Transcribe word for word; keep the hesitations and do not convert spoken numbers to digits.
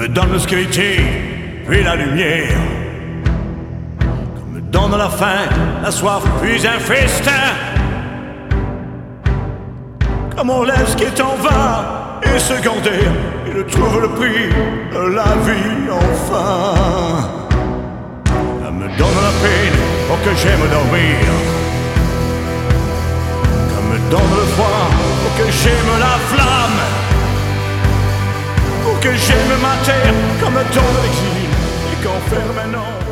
me donne l'obscurité, puis la lumière, qu'on me donne la faim, la soif, puis un festin, comme on lève ce qui est en vain et secondaire, il trouve le prix de la vie enfin. Elle me donne la peine pour que j'aime dormir, qu'elle me donne le froid pour que j'aime la flamme, pour que j'aime ma terre comme me donne l'exil et qu'enferme un an.